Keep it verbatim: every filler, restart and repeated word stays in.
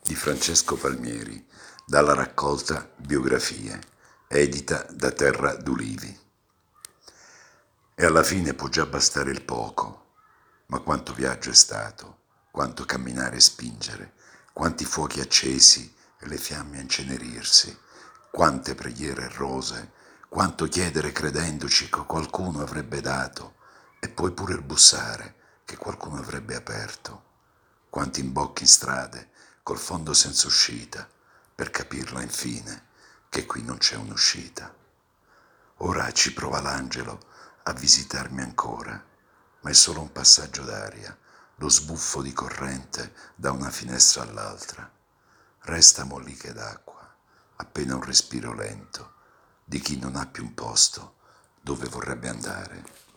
di Francesco Palmieri, dalla raccolta Biografie, edita da Terra d'Ulivi. E alla fine può già bastare il poco, ma quanto viaggio è stato, quanto camminare e spingere, quanti fuochi accesi e le fiamme a incenerirsi, quante preghiere e rose, quanto chiedere credendoci che qualcuno avrebbe dato, e poi pure il bussare che qualcuno avrebbe aperto, quanti imbocchi in strade col fondo senza uscita, per capirla infine che qui non c'è un'uscita. Ora ci prova l'angelo a visitarmi ancora, ma è solo un passaggio d'aria, lo sbuffo di corrente da una finestra all'altra. Resta molliche d'acqua, appena un respiro lento, di chi non ha più un posto dove vorrebbe andare.